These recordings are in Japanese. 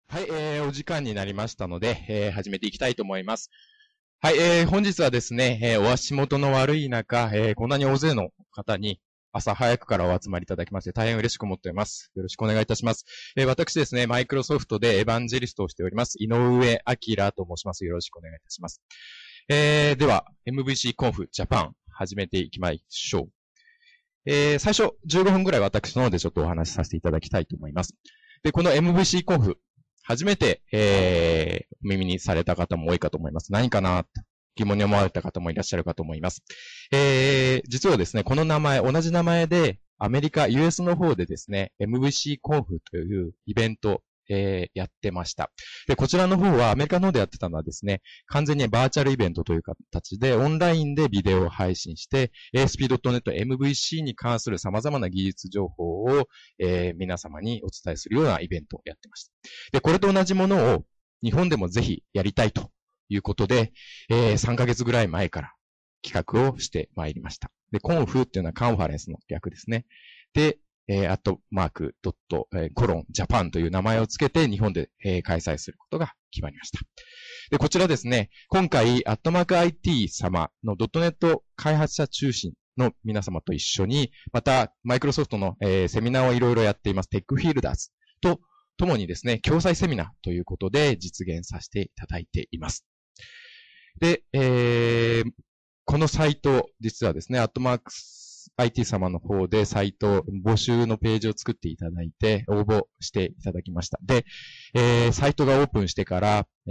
はい、お時間になりましたので、始めていきたいと思います。はい、本日はですね、お足元の悪い中、こんなに大勢の方に朝早くからお集まりいただきまして大変嬉しく思っております。よろしくお願いいたします。私ですね、マイクロソフトでエヴァンジェリストをしております、井上明と申します。よろしくお願いいたします。では、MVC コンフジャパン始めていきましょう。最初15分ぐらい私の方でちょっとお話しさせていただきたいと思います。で、この MVC コンフ初めて、耳にされた方も多いかと思います。何かな疑問に思われた方もいらっしゃるかと思います。実はですね、この名前、同じ名前で、アメリカ、US の方でですね、MVC コンフというイベント、やってました。で、こちらの方は、アメリカの方でやってたのはですね、完全にバーチャルイベントという形で、オンラインでビデオを配信して、ASP.NET MVC に関する様々な技術情報を、皆様にお伝えするようなイベントをやってました。で、これと同じものを日本でもぜひやりたいということで、3ヶ月ぐらい前から企画をしてまいりました。で、コンフっていうのはカンファレンスの略ですね。で、@.ジャパンという名前をつけて日本で、開催することが決まりました。で、こちらですね、今回、@IT 様の .NET 開発者中心の皆様と一緒に、また、マイクロソフトの、セミナーをいろいろやっています、テックフィールダーズと共にですね、共催セミナーということで実現させていただいています。で、このサイト、実はですね、@IT 様の方でサイト、募集のページを作っていただいて、応募していただきました。で、サイトがオープンしてから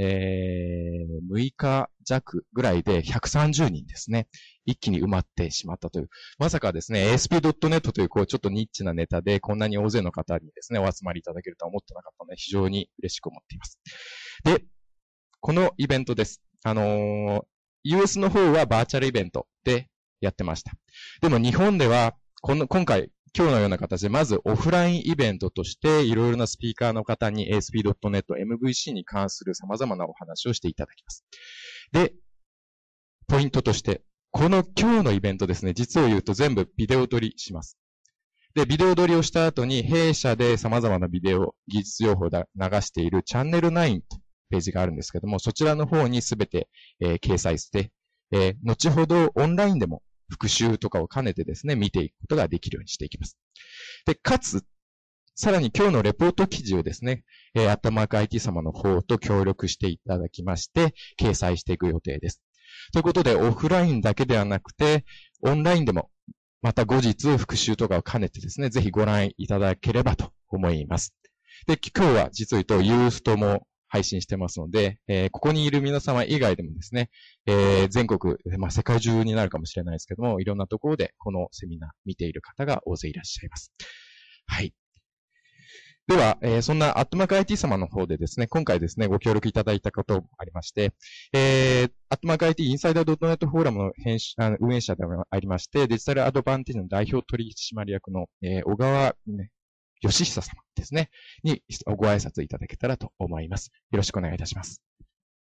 、6日弱ぐらいで130人ですね、一気に埋まってしまったという。まさかですね、ASP.NET という、ちょっとニッチなネタで、こんなに大勢の方にですね、お集まりいただけるとは思ってなかったので、非常に嬉しく思っています。で、このイベントです。US の方はバーチャルイベントでやってました。でも日本では、今回、今日のような形で、まずオフラインイベントとして、いろいろなスピーカーの方に ASP.NET MVC に関する様々なお話をしていただきます。で、ポイントとして、この今日のイベントですね、実を言うと全部ビデオ撮りします。で、ビデオ撮りをした後に、弊社で様々なビデオ、技術情報を流しているチャンネル9とページがあるんですけども、そちらの方にすべて、掲載して、後ほどオンラインでも復習とかを兼ねてですね、見ていくことができるようにしていきます。で、かつ、さらに今日のレポート記事をですね、@IT 様の方と協力していただきまして、掲載していく予定です。ということで、オフラインだけではなくて、オンラインでも、また後日復習とかを兼ねてですね、ぜひご覧いただければと思います。で、今日は実を言うと、ユーストも配信してますので、ここにいる皆様以外でもですね、全国、世界中になるかもしれないですけども、いろんなところでこのセミナー見ている方が大勢いらっしゃいます。はい。では、そんな@IT 様の方でですね、今回ですね、ご協力いただいたこともありまして、@IT インサイダー .NET フォーラムの運営者でもありまして、デジタルアドバンテージの代表取締役の、小川、義久様ですね、にご挨拶いただけたらと思います。よろしくお願いいたします。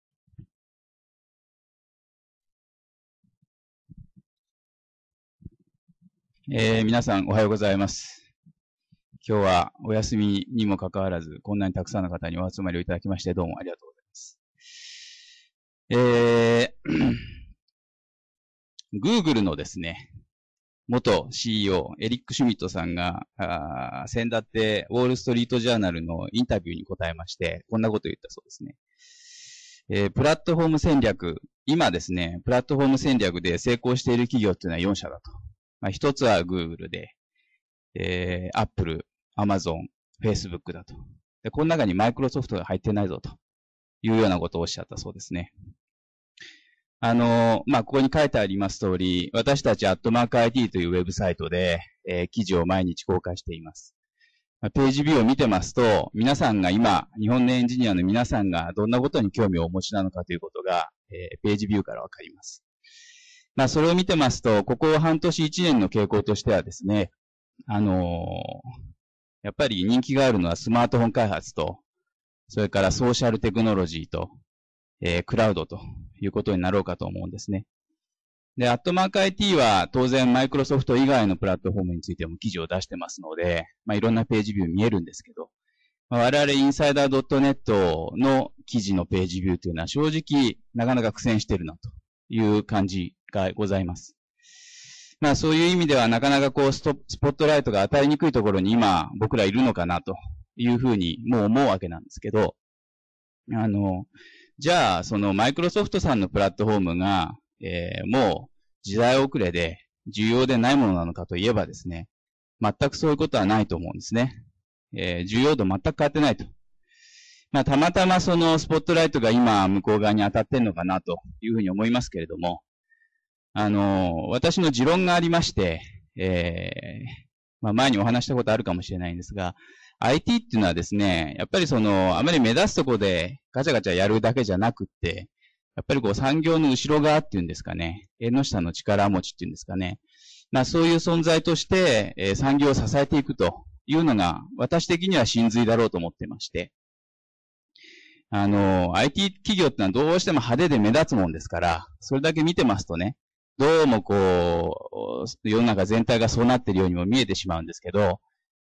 皆さんおはようございます。今日はお休みにもかかわらず、こんなにたくさんの方にお集まりをいただきましてどうもありがとうございます。Google のですね、元 CEO、エリック・シュミットさんが、先だってウォール・ストリート・ジャーナルのインタビューに答えまして、こんなことを言ったそうですね。プラットフォーム戦略、今ですね、プラットフォーム戦略で成功している企業っていうのは4社だと。一つは Google で、Apple、Amazon、Facebook だと。で、この中にマイクロソフトが入ってないぞというようなことをおっしゃったそうですね。ここに書いてあります通り、私たち@IT というウェブサイトで、記事を毎日公開しています。ページビューを見てますと、皆さんが今、日本のエンジニアの皆さんがどんなことに興味をお持ちなのかということが、ページビューからわかります。それを見てますと、ここ半年1年の傾向としてはですね、やっぱり人気があるのはスマートフォン開発と、それからソーシャルテクノロジーと、クラウドということになろうかと思うんですね。で、@IT は当然マイクロソフト以外のプラットフォームについても記事を出してますので、いろんなページビュー見えるんですけど、 我々インサイダー .net の記事のページビューというのは正直なかなか苦戦しているなという感じがございます。そういう意味ではなかなかスポットライトが当たりにくいところに今僕らいるのかなというふうにもう思うわけなんですけど、じゃあそのマイクロソフトさんのプラットフォームが、もう時代遅れで重要でないものなのかといえばですね、全くそういうことはないと思うんですね。重要度全く変わってないと。たまたまそのスポットライトが今向こう側に当たってんのかなというふうに思いますけれども、私の持論がありまして、前にお話したことあるかもしれないんですが、IT っていうのはですね、やっぱりあまり目立つところでガチャガチャやるだけじゃなくって、やっぱり産業の後ろ側っていうんですかね、縁の下の力持ちっていうんですかね、そういう存在として、産業を支えていくというのが、私的には真髄だろうと思ってまして、IT 企業ってのはどうしても派手で目立つもんですから、それだけ見てますとね、どうも世の中全体がそうなっているようにも見えてしまうんですけど、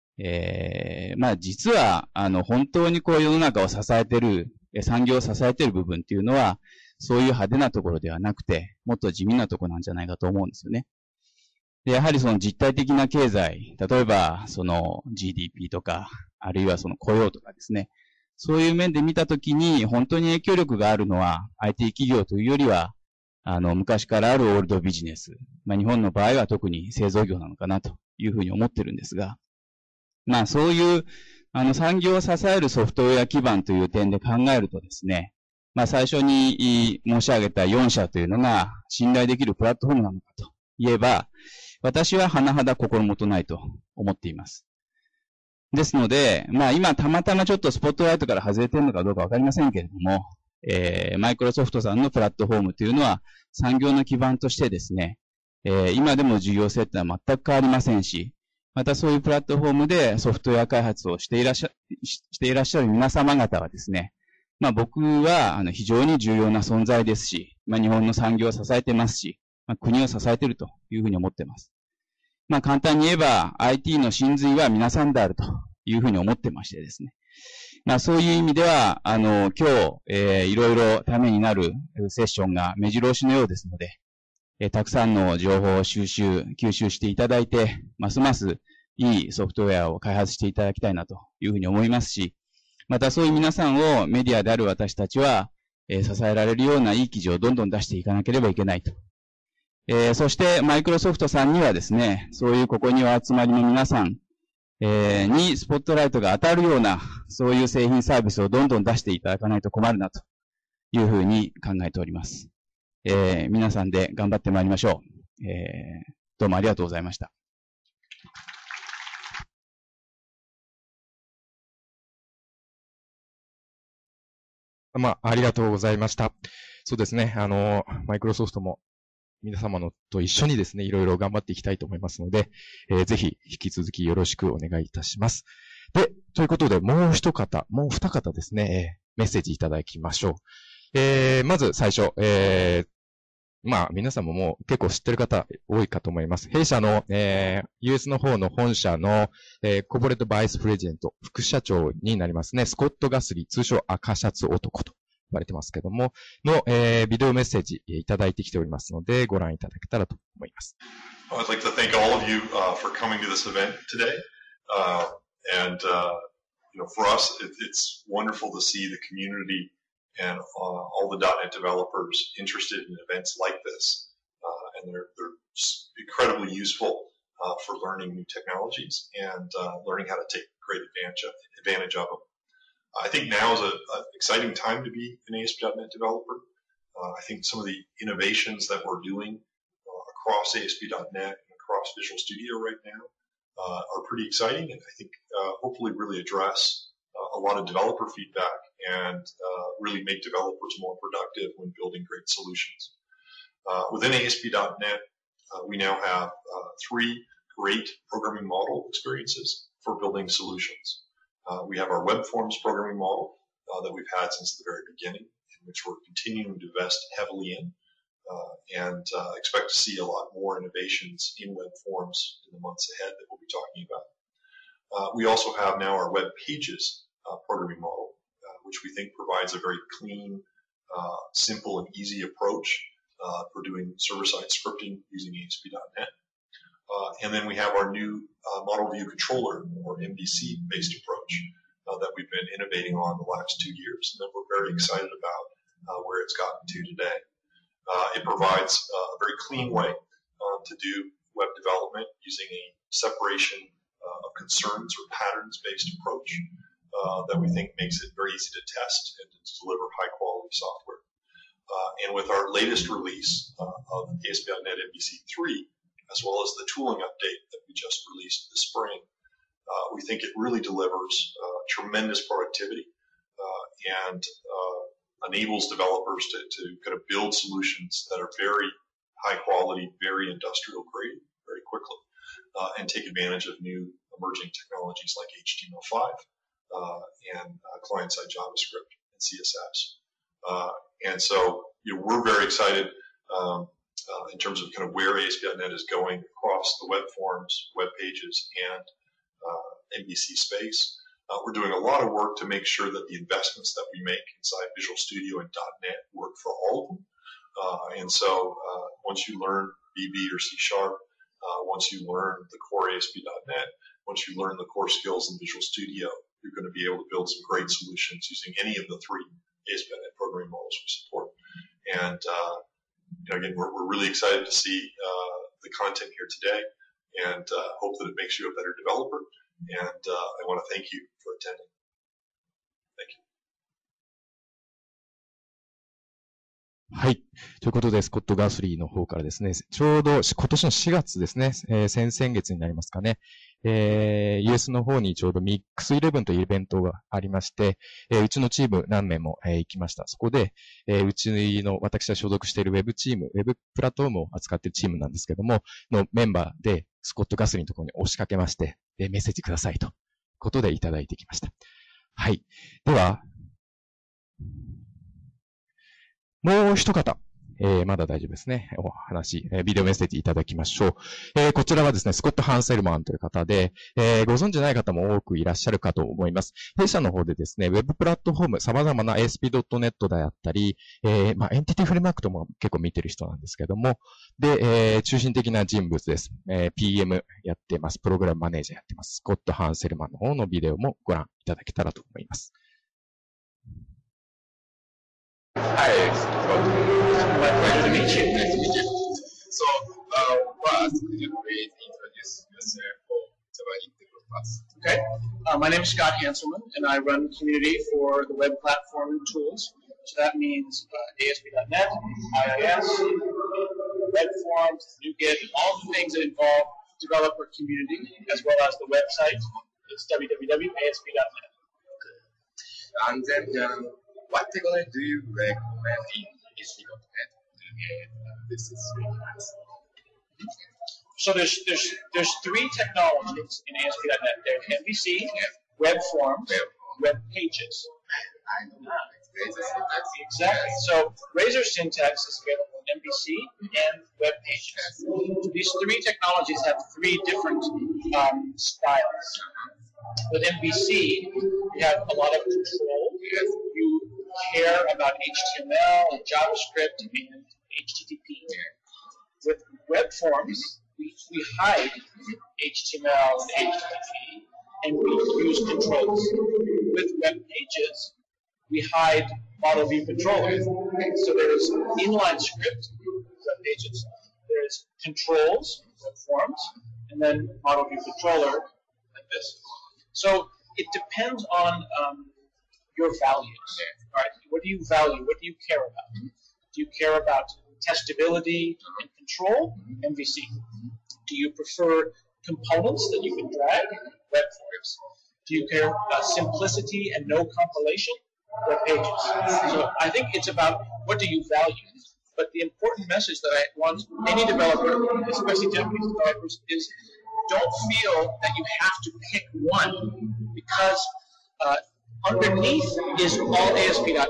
実は、本当に世の中を支えている、産業を支えている部分っていうのは、そういう派手なところではなくて、もっと地味なところなんじゃないかと思うんですよね。で、やはり実体的な経済、例えばGDP とか、あるいは雇用とかですね、そういう面で見たときに、本当に影響力があるのは IT 企業というよりは、昔からあるオールドビジネス。日本の場合は特に製造業なのかなというふうに思ってるんですが、そういう、産業を支えるソフトウェア基盤という点で考えるとですね、最初に申し上げた4社というのが信頼できるプラットフォームなのかと言えば、私は甚だ心もとないと思っています。ですので、今たまたまちょっとスポットライトから外れているのかどうかわかりませんけれども、マイクロソフトさんのプラットフォームというのは産業の基盤としてですね、今でも重要性ってのは全く変わりませんし、またそういうプラットフォームでソフトウェア開発をしていらっしゃる皆様方はですね、僕は非常に重要な存在ですし、日本の産業を支えてますし、国を支えているというふうに思っています。簡単に言えば IT の真髄は皆さんであるというふうに思ってましてですね。そういう意味では、今日、いろいろためになるセッションが目白押しのようですので、たくさんの情報を吸収していただいて、ますますいいソフトウェアを開発していただきたいなというふうに思いますし、またそういう皆さんをメディアである私たちは、支えられるようないい記事をどんどん出していかなければいけないと。そしてマイクロソフトさんにはですね、そういうここにお集まりの皆さん、にスポットライトが当たるような、そういう製品サービスをどんどん出していただかないと困るなというふうに考えております。皆さんで頑張ってまいりましょう。どうもありがとうございました。 ありがとうございました。そうですね、マイクロソフトも皆様のと一緒にですね、いろいろ頑張っていきたいと思いますので、ぜひ引き続きよろしくお願いいたします。で、ということで、もう二方ですね、メッセージいただきましょう。まず最初、皆さんももう結構知ってる方多いかと思います。弊社の、US の方の本社の、コーポレートバイスプレジデント、副社長になりますね、スコット・ガスリー、通称赤シャツ男と言われてますけども、の、ビデオメッセージいただいてきておりますので、ご覧いただけたらと思います。 I'd like to thank all of you for coming to this event today. For us, it's wonderful to see the community and all the .NET developers interested in events like this. And they're incredibly useful for learning new technologies and learning how to take great advantage of them. I think now is an exciting time to be an ASP.NET developer. I think some of the innovations that we're doing across ASP.NET and across Visual Studio right now are pretty exciting, and I think hopefully really address a lot of developer feedback and really make developers more productive when building great solutions. Within ASP.NET, we now have 3 great programming model experiences for building solutions. We have our web forms programming model that we've had since the very beginning, in which we're continuing to invest heavily in, and expect to see a lot more innovations in web forms in the months ahead that we'll be talking about. We also have now our web pages programming model, which we think provides a very clean, simple, and easy approach for doing server-side scripting using ASP.NET. And then we have our new Model View Controller, or MVC-based approach that we've been innovating on the last 2 years, and that we're very excited about where it's gotten to today. It provides a very clean way to do web development using a separation of concerns or patterns-based approach that we think makes it very easy to test and to deliver high-quality software. And with our latest release of ASP.NET MVC3, as well as the tooling update that we just released this spring, we think it really delivers tremendous productivity and enables developers to kind of build solutions that are very high quality, very industrial grade, very quickly, and take advantage of new emerging technologies like HTML5 and client-side JavaScript and CSS. And so we're very excited in terms of kind of where ASP.NET is going across the web forms, web pages, and MVC space. We're doing a lot of work to make sure that the investments that we make inside Visual Studio and .NET work for all of them. And so once you learn VB or C#, once you learn the core ASP.NET, once you learn the core skills in Visual Studio, you're going to be able to build some great solutions using any of the 3 ASP.NET programming models we support. And again, we're really excited to see the content here today, and hope that it makes you a better developer. And I want to thank you for attending. Thank you. はい。ということで、スコット・ガースリーの方からですね、ちょうど今年の4月ですね、先々月になりますかね、US の方にちょうどミックス11というイベントがありまして、うちのチーム何名も、行きました。そこで、うちの私が所属しているウェブチーム、ウェブプラットフォームを扱っているチームなんですけども、のメンバーでスコット・ガスリーのところに押しかけまして、メッセージくださいということでいただいてきました。はい。では、もう一方、まだ大丈夫ですね。お話、ビデオメッセージいただきましょう。こちらはですね、スコット・ハンセルマンという方で、ご存知ない方も多くいらっしゃるかと思います。弊社の方でですね、ウェブプラットフォーム、様々な ASP.NET であったり、エンティティフレームワークとも結構見てる人なんですけども、で、中心的な人物です。PM やってます。プログラムマネージャーやってます。スコット・ハンセルマンの方のビデオもご覧いただけたらと思います。 Hi, my pleasure to meet you. Nice to meet you. So, first, could you please introduce yourself for Java Integral class? Okay. My name is Scott Hanselman, and I run community for the web platform and tools. So that means ASP.NET, IIS, web forms, NuGet, all the things that involve developer community, as well as the website. It's www.asp.net. And then, what technology do you recommend in ASP.NET to get this experience? So there's 3 technologies in ASP.NET. There's MVC, web forms, web pages. I know Razor syntax. Exactly. So Razor syntax is available in MVC and web pages. So these 3 technologies have 3 different styles. With MVC, you have a lot of control. You care about HTML and JavaScript and HTTP. With web forms, we hide HTML and HTTP, and we use controls. With web pages, we hide model view controller. So there's inline script, web pages, there's controls, web forms, and then model view controller, like this. So it depends on your values, right? What do you value? What do you care about? Do you care about testability and control? MVC. Do you prefer components that you can drag? Web forms. Do you care about simplicity and no compilation? Web pages. So I think it's about what do you value. But the important message that I want any developer, especially Japanese developers, is don't feel that you have to pick one, because underneath is all ASP.NET.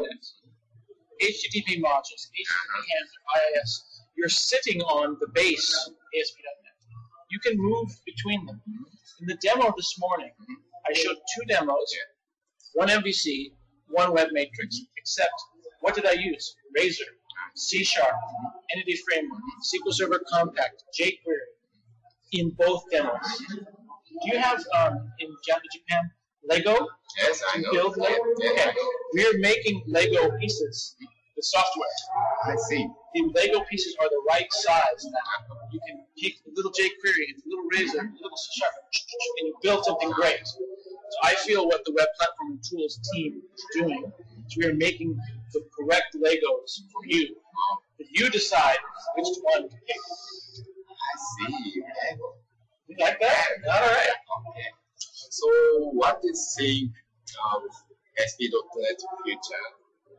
HTTP modules, HTTP handler, IIS. You're sitting on the base ASP.NET. You can move between them. In the demo this morning, I showed 2 demos. one MVC, one web matrix, except what did I use? Razor, C#, Entity Framework, SQL Server Compact, jQuery in both demos. Do you have in Japan Lego? Yes, I know. Build Lego? Okay. We're making Lego pieces, the software. I see. The Lego pieces are the right size now. You can pick a little jQuery, a little Razor, a little C#, and you build something great. So I feel what the Web Platform and Tools team is doing is we are making the correct Legos for you. But you decide which one to pick. I see. Lego. You like that? All right. Okay. So, what do you think of ASP.NET future?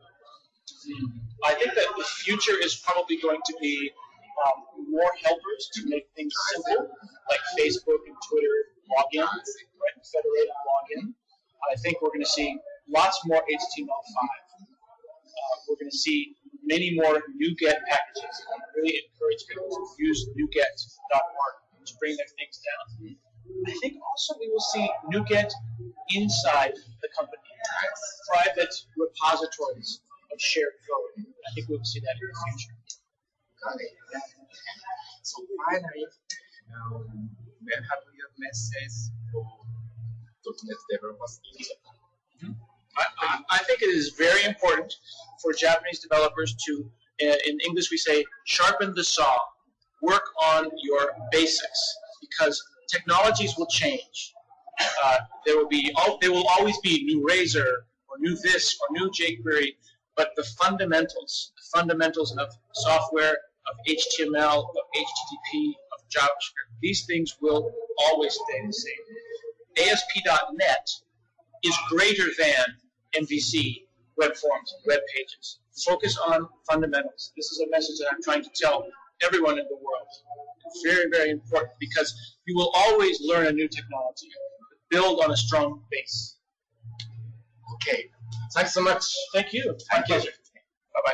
I think that the future is probably going to be more helpers to make things simple, like Facebook and Twitter login, right? Federated login. I think we're going to see lots more HTML5. We're going to see many more NuGet packages. I really encourage people to use NuGet.org to bring their things down. I think also we will see NuGet inside the company, private repositories of shared code. I think we will see that in the future. Got it. So finally, when have your message for .NET developers in Japan? I think it is very important for Japanese developers to, in English we say, sharpen the saw, work on your basics, because technologies will change. They will always be new Razor or new this or new jQuery, but the fundamentals of software, of HTML, of HTTP, of JavaScript, these things will always stay the same. ASP.NET is greater than MVC, web forms, web pages. Focus on fundamentals. This is a message that I'm trying to tell everyone in the world. It's very, very important because you will always learn a new technology. Build on a strong base. Okay. Thanks so much. Thank you. My pleasure. Bye-bye.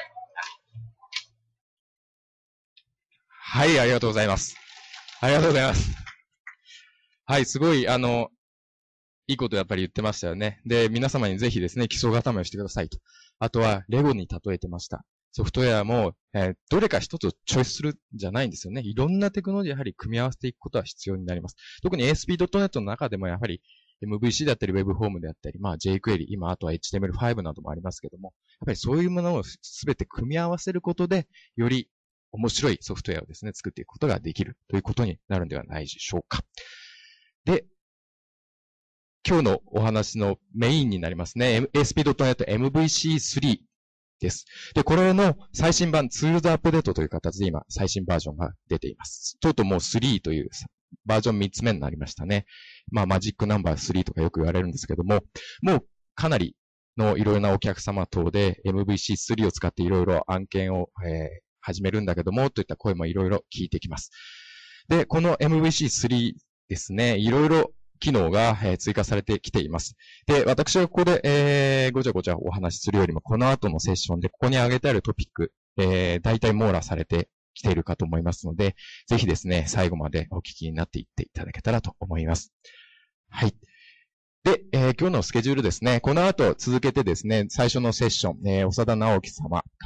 はい、ありがとうございます。ありがとうございます。はい、すごい、いいことやっぱり言ってましたよね。で、皆様にぜひですね、基礎固めをしてくださいと。あとは、レゴに例えてました。ソフトウェアも、どれか一つをチョイスするんじゃないんですよね。いろんなテクノロジーやはり組み合わせていくことは必要になります。特に ASP.NET の中でもやはり MVC だったり Web フォームであったり、jQuery、今あとは HTML5 などもありますけども、やっぱりそういうものをすべて組み合わせることで、より面白いソフトウェアをですね、作っていくことができるということになるんではないでしょうか。で、今日のお話のメインになりますね。ASP.NET MVC3 です。で、これの最新版、ツールズアップデートという形で今、最新バージョンが出ています。とうとうもう3というバージョン3つ目になりましたね。マジックナンバー3とかよく言われるんですけども、もうかなりのいろいろなお客様等で MVC3 を使っていろいろ案件を、始めるんだけども、といった声もいろいろ聞いてきます。で、この MVC3 ですね、いろいろ機能が追加されてきています。で、私がここで、ごちゃごちゃお話しするよりも、この後のセッションでここに挙げてあるトピック、大体網羅されてきているかと思いますので、ぜひですね、最後までお聞きになっていっていただけたらと思います。はい。で、今日のスケジュールですね、この後続けてですね、最初のセッション、長田直樹様から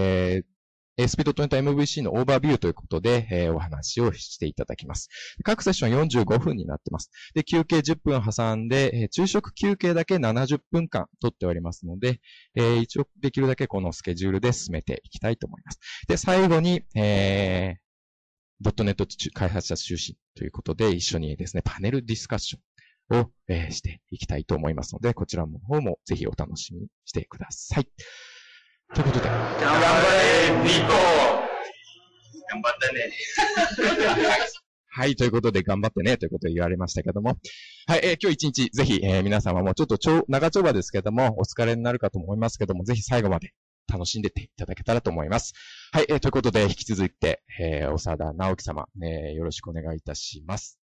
、ASP.NET MVC のオーバービューということで、お話をしていただきます。各セッション45分になってます。で、休憩10分挟んで、昼食休憩だけ70分間取っておりますので、一応できるだけこのスケジュールで進めていきたいと思います。で、最後に、.NET 開発者中心ということで、一緒にですね、パネルディスカッションを、していきたいと思いますので、こちらの方もぜひお楽しみにしてください。ということで。 頑張れ、ニコ頑張ったね。 はい、ということで頑張ってね、ということで言われましたけども。はい、今日一日、ぜひ、皆様もちょっと長丁場ですけども、お疲れになるかと思いますけども、ぜひ最後まで楽しんでっていただけたらと思います。はい、ということで、引き続いて、長田直樹様、よろしくお願いいたします。